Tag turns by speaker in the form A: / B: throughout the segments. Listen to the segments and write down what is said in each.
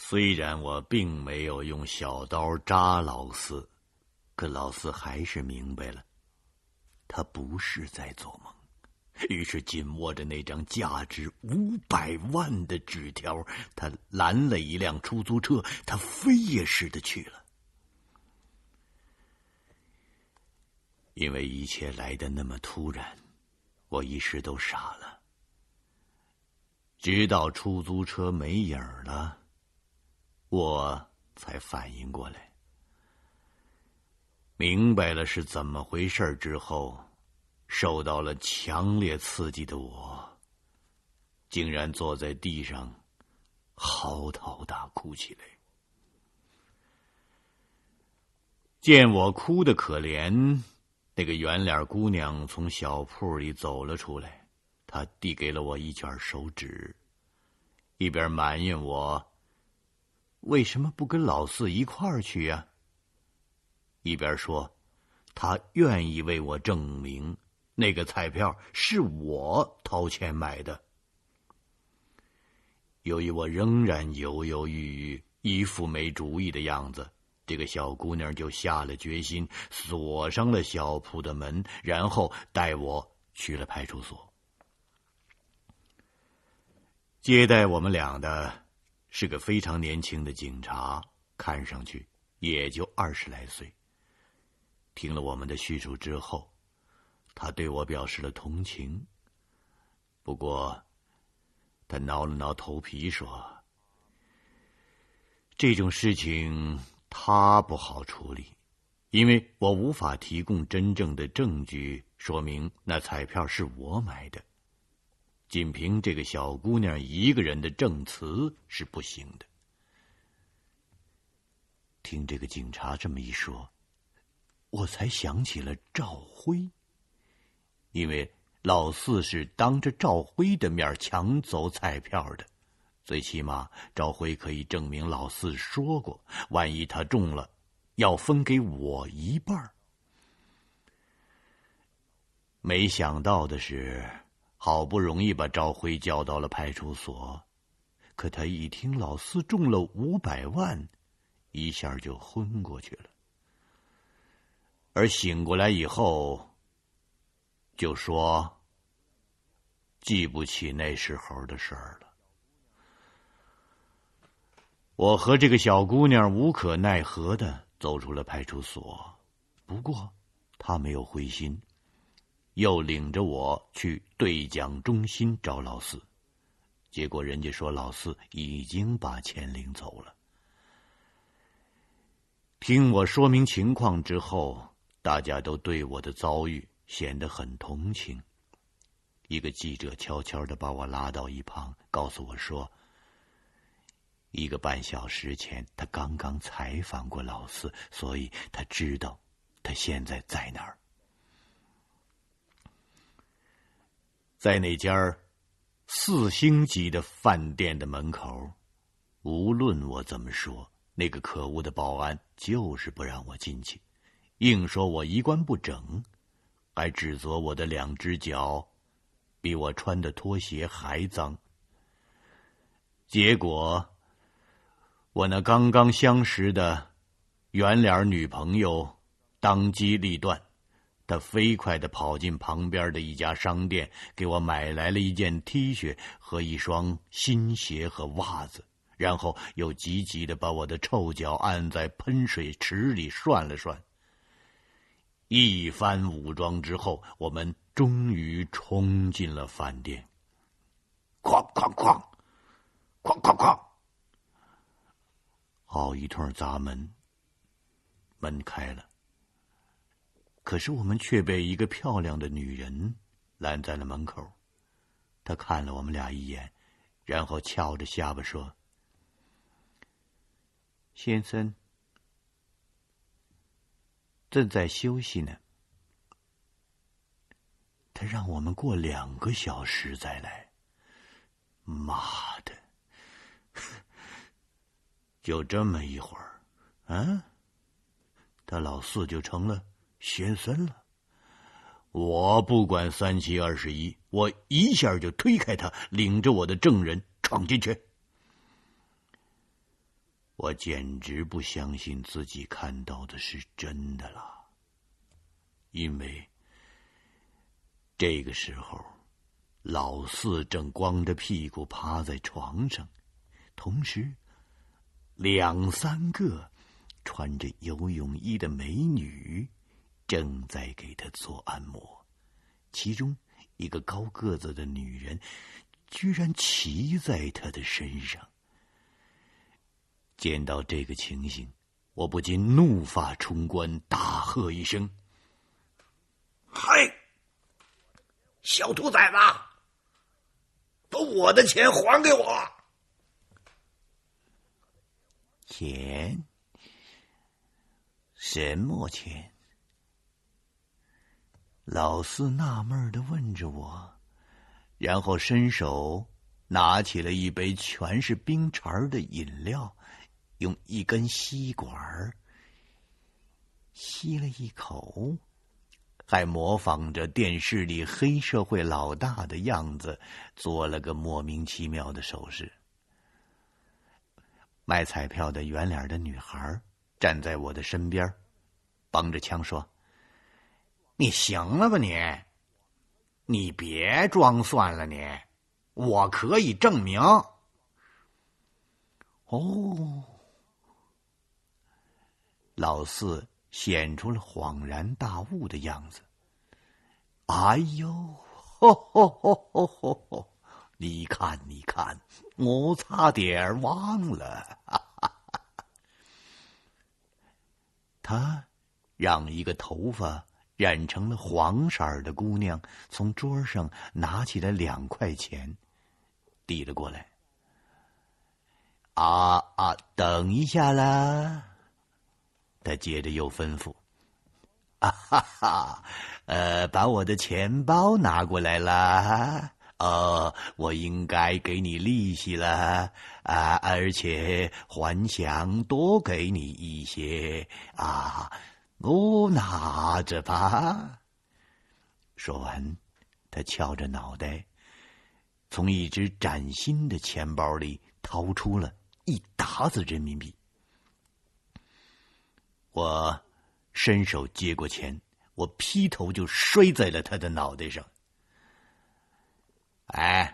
A: 虽然我并没有用小刀扎老四，可老四还是明白了，他不是在做梦。于是紧握着那张价值500万的纸条，他拦了一辆出租车，他飞也似的去了。因为一切来得那么突然，我一时都傻了。直到出租车没影儿了，我才反应过来，明白了是怎么回事之后，受到了强烈刺激的我，竟然坐在地上嚎啕大哭起来。见我哭得可怜，那个圆脸姑娘从小铺里走了出来，她递给了我一卷手纸，一边埋怨我为什么不跟老四一块儿去呀，一边说她愿意为我证明那个彩票是我掏钱买的。由于我仍然犹犹豫豫，一副没主意的样子，这个小姑娘就下了决心，锁上了小铺的门，然后带我去了派出所。接待我们俩的是个非常年轻的警察，看上去也就20来岁。听了我们的叙述之后，他对我表示了同情，不过他挠了挠头皮说，这种事情他不好处理，因为我无法提供真正的证据说明那彩票是我买的，仅凭这个小姑娘一个人的证词是不行的。听这个警察这么一说，我才想起了赵辉，因为老四是当着赵辉的面抢走彩票的，最起码赵辉可以证明老四说过，万一他中了，要分给我一半。没想到的是，好不容易把赵辉叫到了派出所，可他一听老四中了500万，一下就昏过去了。而醒过来以后，就说记不起那时候的事儿了。我和这个小姑娘无可奈何地走出了派出所，不过她没有灰心，又领着我去兑奖中心找老四，结果人家说老四已经把钱领走了。听我说明情况之后，大家都对我的遭遇显得很同情。一个记者悄悄地把我拉到一旁，告诉我说，1个半小时前他刚刚采访过老四，所以他知道他现在在哪儿。在那家4星级的饭店的门口，无论我怎么说，那个可恶的保安就是不让我进去，硬说我衣冠不整，还指责我的2只脚比我穿的拖鞋还脏。结果我那刚刚相识的圆脸女朋友当机立断，她飞快地跑进旁边的一家商店，给我买来了一件 T 恤和一双新鞋和袜子，然后又急急地把我的臭脚按在喷水池里涮了涮。一番武装之后，我们终于冲进了饭店。哐哐哐，哐哐哐，好一通砸门，门开了，可是我们却被一个漂亮的女人拦在了门口。她看了我们俩一眼，然后翘着下巴说，先生正在休息呢，他让我们过2个小时再来。妈的，就这么一会儿，他老四就成了先生了。我不管3七21，我一下就推开他，领着我的证人闯进去。 我简直不相信自己看到的是真的了，因为这个时候，老四正光着屁股趴在床上，同时2、3个穿着游泳衣的美女正在给他做按摩，其中一个高个子的女人居然骑在他的身上。见到这个情形，我不禁怒发冲冠，大喝一声：“
B: 嘿，小兔崽子，把我的钱还给我！”
A: 钱？什么钱？老四纳闷地问着我，然后伸手拿起了一杯全是冰碴的饮料，用一根吸管吸了一口，还模仿着电视里黑社会老大的样子，做了个莫名其妙的手势。卖彩票的圆脸的女孩站在我的身边，帮着腔说：“你行了吧你？你别装蒜了你，我可以证明。”哦，老四显出了恍然大悟的样子。哎呦，吼吼吼吼吼吼！你看，你看，我差点忘了。他让一个头发染成了黄色的姑娘从桌上拿起了2块钱，递了过来。等一下啦！他接着又吩咐：“把我的钱包拿过来啦！我应该给你利息了而且还想多给你一些我拿着吧。”说完，他翘着脑袋，从一只崭新的钱包里掏出了1沓子人民币。我伸手接过钱，我劈头就摔在了他的脑袋上。哎，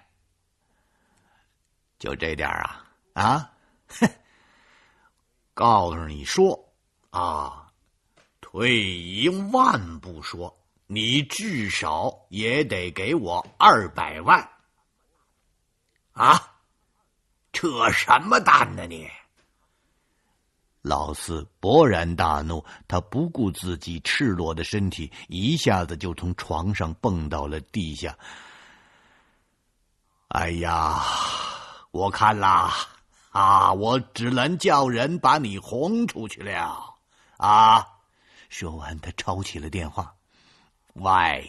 A: 就这点啊？哼！告诉你说退一万步说，你至少也得给我200万。扯什么淡呢你？老四勃然大怒，他不顾自己赤裸的身体，一下子就从床上蹦到了地下。哎呀，我看啦，我只能叫人把你轰出去了说完，他抄起了电话。喂，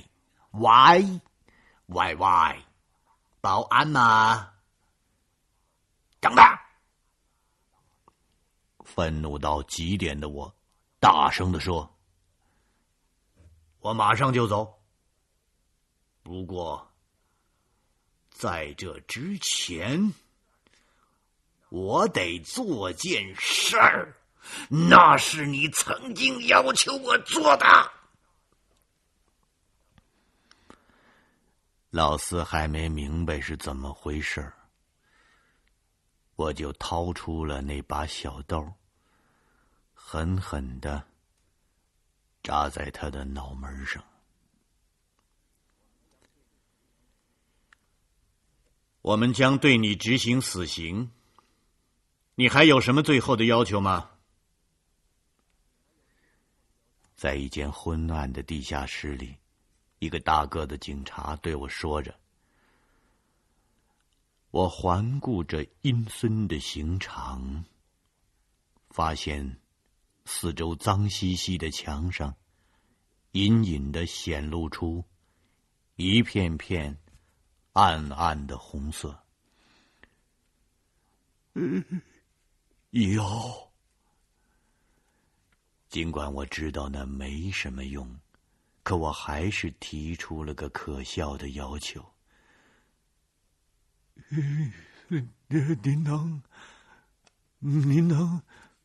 A: 保安吗？
B: 等等！
A: 愤怒到极点的我大声地说：“我马上就走。不过在这之前，我得做件事儿，
B: 那是你曾经要求我做的。”
A: 老四还没明白是怎么回事，我就掏出了那把小刀，狠狠地扎在他的脑门上。我们将对你执行死刑，你还有什么最后的要求吗？在一间昏暗的地下室里，一个大个的警察对我说着。我环顾着阴森的刑场，发现四周脏兮兮的墙上隐隐地显露出一片片暗暗的红色。有。尽管我知道那没什么用，可我还是提出了个可笑的要求。您能您能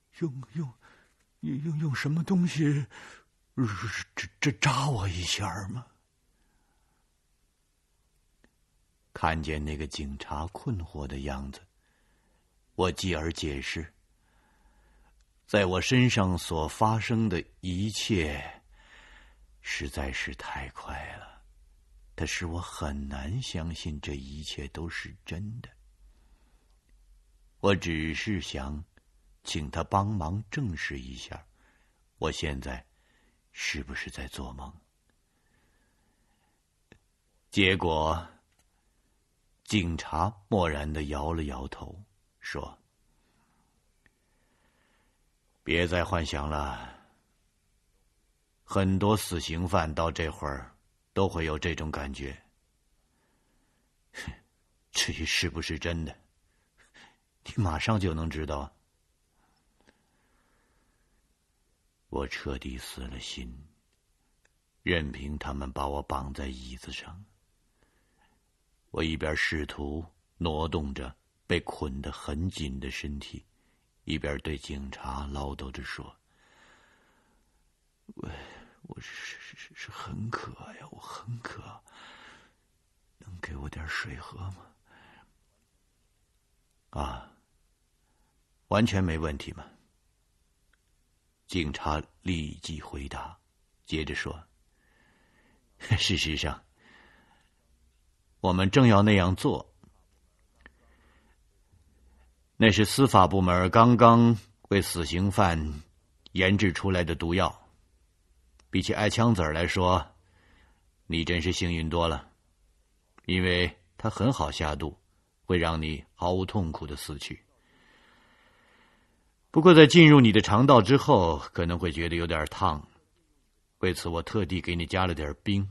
A: 用什么东西扎我一下吗？看见那个警察困惑的样子，我继而解释，在我身上所发生的一切实在是太快了，它使我很难相信这一切都是真的。我只是想请他帮忙证实一下，我现在是不是在做梦。结果警察漠然地摇了摇头，说：别再幻想了，很多死刑犯到这会儿都会有这种感觉。至于是不是真的，你马上就能知道。我彻底死了心，任凭他们把我绑在椅子上。我一边试图挪动着被捆得很紧的身体，一边对警察唠叨着说：我是很渴呀，我很渴，能给我点水喝吗？啊，完全没问题嘛。警察立即回答，接着说：事实上，我们正要那样做。那是司法部门刚刚为死刑犯研制出来的毒药，比起挨枪子儿来说，你真是幸运多了，因为它很好下肚，会让你毫无痛苦的死去。不过在进入你的肠道之后，可能会觉得有点烫，为此我特地给你加了点冰。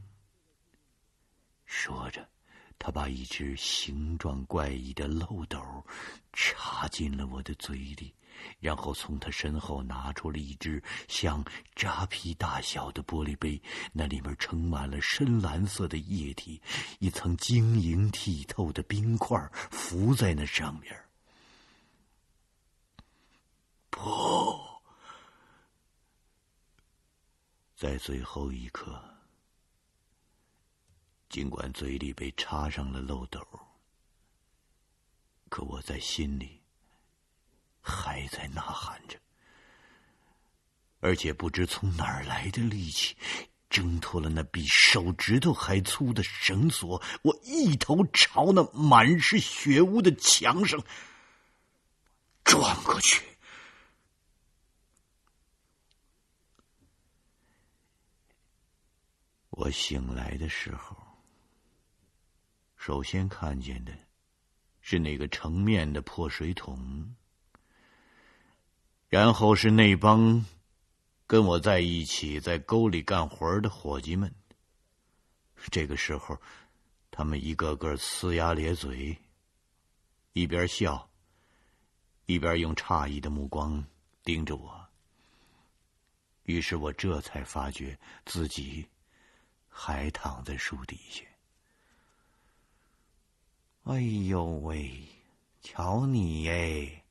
A: 说着，他把一只形状怪异的漏斗插进了我的嘴里，然后从他身后拿出了一只像扎啤大小的玻璃杯，那里面盛满了深蓝色的液体，一层晶莹剔透的冰块浮在那上面。不，在最后一刻，尽管嘴里被插上了漏斗，可我在心里还在呐喊着，而且不知从哪儿来的力气，挣脱了那比手指头还粗的绳索，我一头朝那满是血污的墙上撞过去。我醒来的时候，首先看见的是那个盛面的破水桶，然后是那帮跟我在一起在沟里干活的伙计们。这个时候，他们一个个呲牙咧嘴，一边笑，一边用诧异的目光盯着我。于是我这才发觉自己还躺在树底下。哎呦喂，瞧你哎！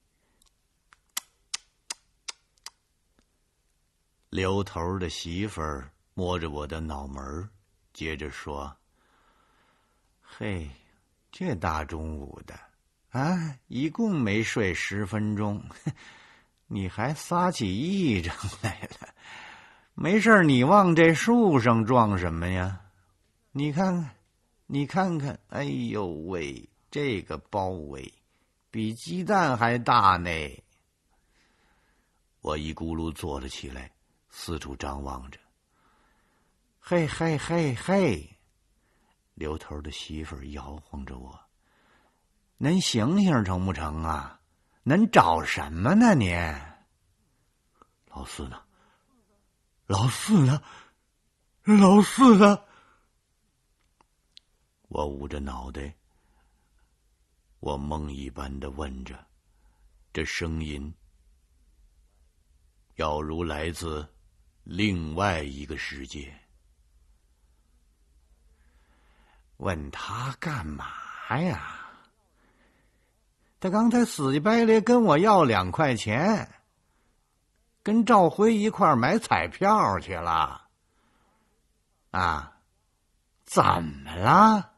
A: 刘头的媳妇儿摸着我的脑门，接着说：嘿，这大中午的啊，一共没睡10分钟，你还撒起癔症来了。没事，你往这树上撞什么呀？你看看，你看看，哎呦喂，这个包围比鸡蛋还大呢！我一咕噜坐了起来，四处张望着。嘿嘿嘿嘿，刘头的媳妇儿摇晃着我：您醒醒成不成啊？您找什么呢您？老四呢？老四呢？老四呢？我捂着脑袋，我梦一般的问着，这声音要如来自另外一个世界。问他干嘛呀？ 他刚才死乞白赖跟我要2块钱，跟赵辉一块儿买彩票去了。啊，怎么了？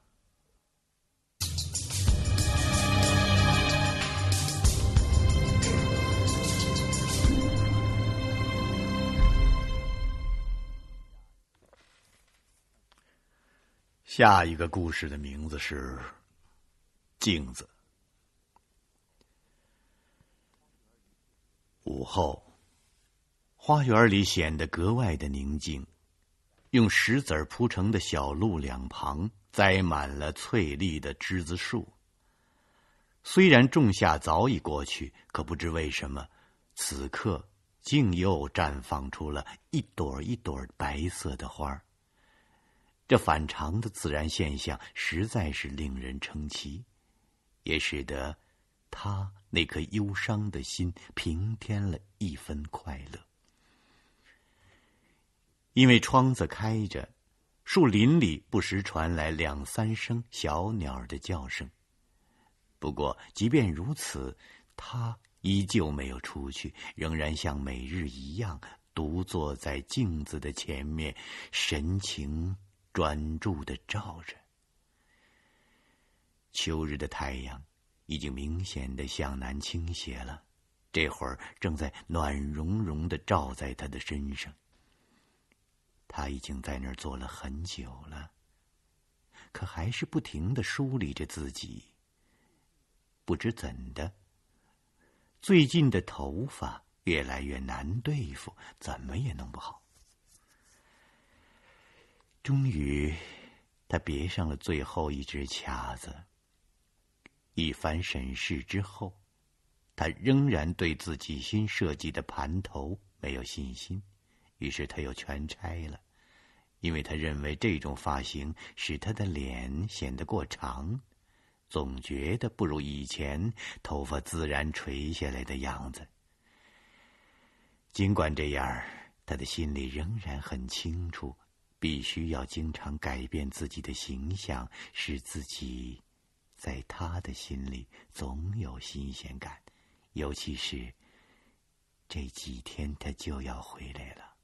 A: 下一个故事的名字是《镜子》。午后，花园里显得格外的宁静。用石子铺成的小路两旁栽满了翠绿的栀子树。虽然仲夏早已过去，可不知为什么，此刻竟又绽放出了一朵一朵白色的花。这反常的自然现象实在是令人称奇，也使得他那颗忧伤的心平添了一分快乐。因为窗子开着，树林里不时传来2、3声小鸟的叫声。不过即便如此，他依旧没有出去，仍然像每日一样独坐在镜子的前面，神情专注地照着。秋日的太阳已经明显地向南倾斜了，这会儿正在暖融融地照在他的身上。他已经在那儿坐了很久了，可还是不停地梳理着自己。不知怎的，最近的头发越来越难对付，怎么也弄不好。终于，他别上了最后一支卡子。一番审视之后，他仍然对自己新设计的盘头没有信心。于是他又全拆了，因为他认为这种发型使他的脸显得过长，总觉得不如以前头发自然垂下来的样子。尽管这样，他的心里仍然很清楚，必须要经常改变自己的形象，使自己在他的心里总有新鲜感，尤其是这几天他就要回来了。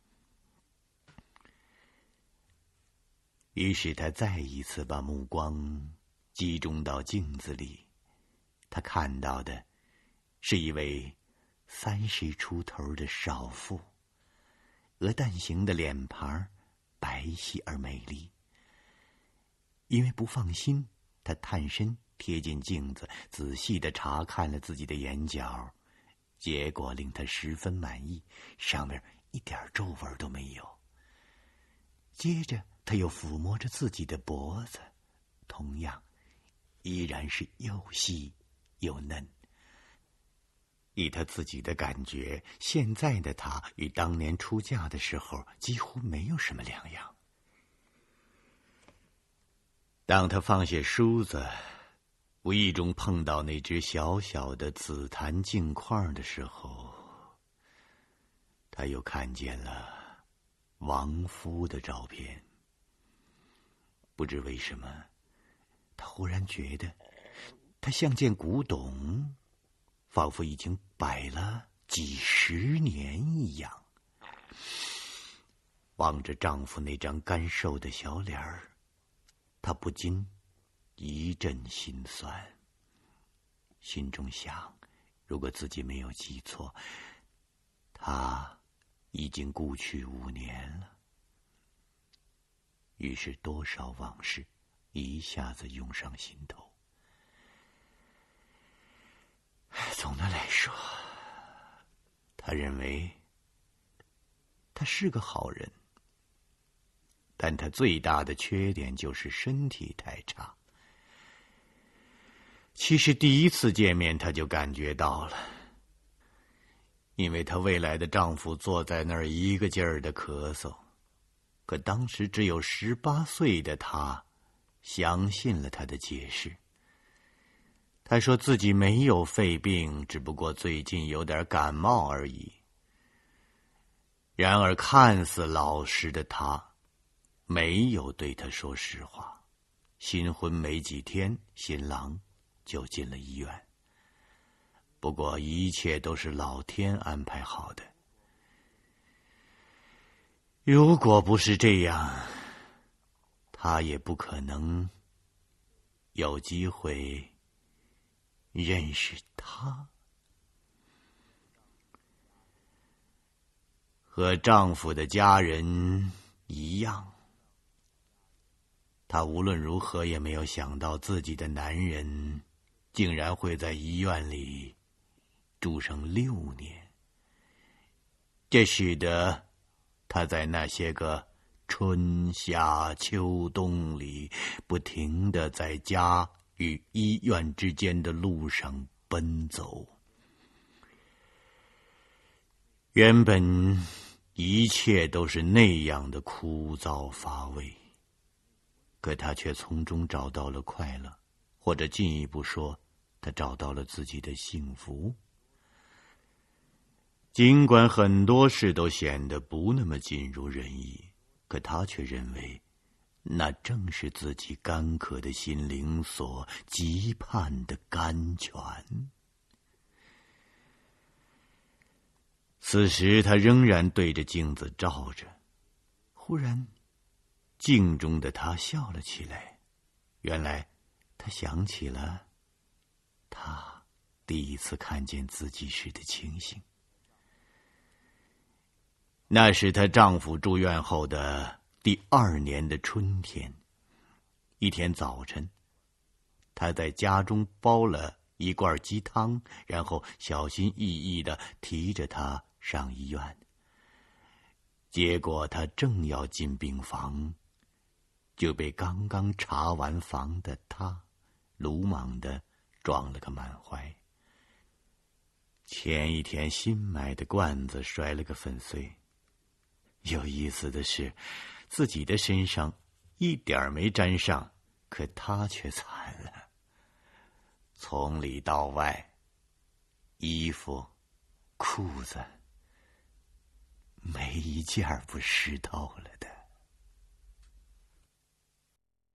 A: 于是他再一次把目光集中到镜子里，他看到的是一位30出头的少妇，鹅蛋形的脸庞白皙而美丽。因为不放心，他探身贴近镜子，仔细地查看了自己的眼角，结果令他十分满意，上面一点皱纹都没有。接着他又抚摸着自己的脖子，同样依然是又细又嫩。以他自己的感觉，现在的他与当年出嫁的时候几乎没有什么两样。当他放下梳子，无意中碰到那只小小的紫檀镜框的时候，他又看见了亡夫的照片。不知为什么，他忽然觉得他像件古董，仿佛已经摆了几十年一样。望着丈夫那张干瘦的小脸儿，她不禁一阵心酸，心中想，如果自己没有记错，他已经故去5年了。于是多少往事一下子涌上心头。总的来说，他认为他是个好人，但他最大的缺点就是身体太差。其实第一次见面他就感觉到了，因为她未来的丈夫坐在那儿一个劲儿的咳嗽，可当时只有18岁的她相信了他的解释。他说自己没有肺病，只不过最近有点感冒而已。然而看似老实的他没有对他说实话。新婚没几天，新郎就进了医院。 不过一切都是老天安排好的。如果不是这样，他也不可能有机会认识他。和丈夫的家人一样，她无论如何也没有想到自己的男人竟然会在医院里住上6年。这使得她在那些个春夏秋冬里不停地在家与医院之间的路上奔走。原本一切都是那样的枯燥乏味，可他却从中找到了快乐，或者进一步说，他找到了自己的幸福。尽管很多事都显得不那么尽如人意，可他却认为那正是自己干渴的心灵所期盼的甘泉。此时他仍然对着镜子照着，忽然镜中的他笑了起来。原来他想起了他第一次看见自己时的情形。那是她丈夫住院后的第2年的春天。一天早晨，她在家中煲了一罐鸡汤，然后小心翼翼地提着它上医院。结果她正要进病房，就被刚刚查完房的他鲁莽地撞了个满怀。前一天新买的罐子摔了个粉碎。有意思的是，自己的身上一点没沾上，可他却惨了。从里到外，衣服、裤子，没一件不湿透了的。